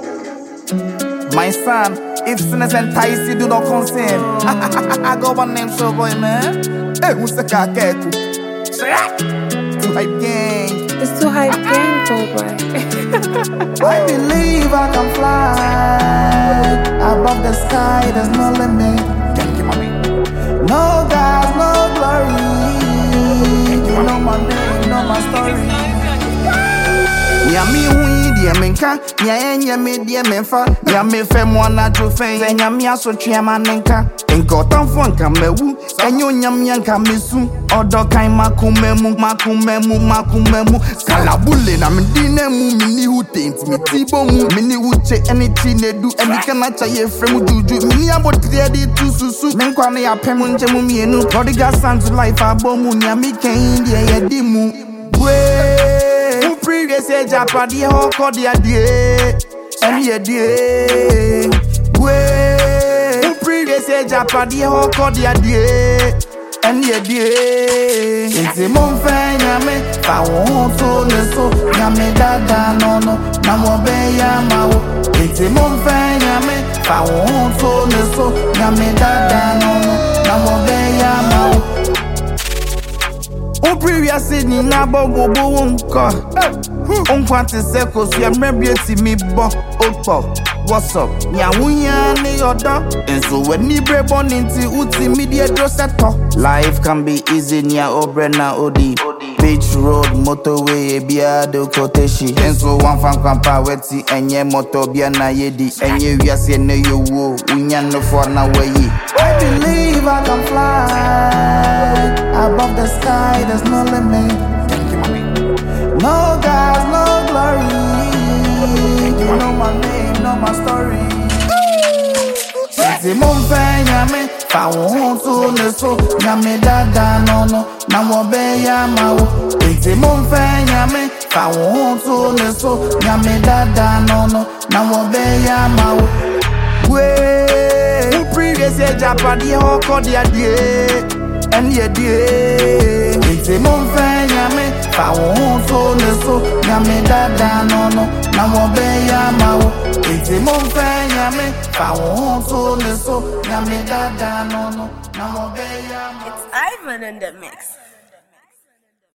My son, if sinners entice you, do not consent. I go by name Showboy, man. Hey, who's the car? Too Hype Gang. It's Too Hype Gang, Showboy. I believe I can fly above the sky. There's no limit. Thank you, mommy. No God, no glory. You know my name, you know my story. Ya mi hui die menka, ya enye me die menfa. Ya me fe mwana jo fe, ya mi aso twa manenka. Enko tanfo nka mewu, enyo nyam yanka mesu. Odo kan makumemu. Kalabule na mdine mu mini hutenti mi tibo mu mini uche anything ne do any kana cha ye fremu juju mini abotire di tu susu. Menkwa na ya pemu nje mu mienu. Prodigal son to life abomu nya mi ken die ye di mu. Previous age, I party hawk or the idea, and ye dear. Previous age, I party hawk or the idea, and ye dear. It's a monfan, yame, I won't so, yame dada, no, Namobe Yamao. It's a monfan, yame, I won't so, yame dada, no, Namobe Yamao. Previous ni na bobo unko unkwante seko so yamrebie ti mi bo opo what's up nya wunya ni odo enso wani brebo nti uti media droseto. Life can be easy nya obrena odi beach road motorway bia do koteshi enso wan fan kwampa weti enye motor bia na yedi enye wiase ne yowo unya no for na wayi. I believe I can fly above the sky, there's no limit. Thank you, mommy. No God, no glory. You know my name, know my story. It's a monfan, yame. Fa won so ne so, yame dada no. Namobe Yamao. It's a monfan, yame. Fa won so ne so, yame dada no. Namobe Yamao. Previous age, I party hawk or the idea, and ye dear. It's a monfan, yame, I won't so, yame dada, no, Namobe Yamao. It's a monfan, yame, I won't so, yame dada, no, Namobe Yamao. It's Ivan in the mix.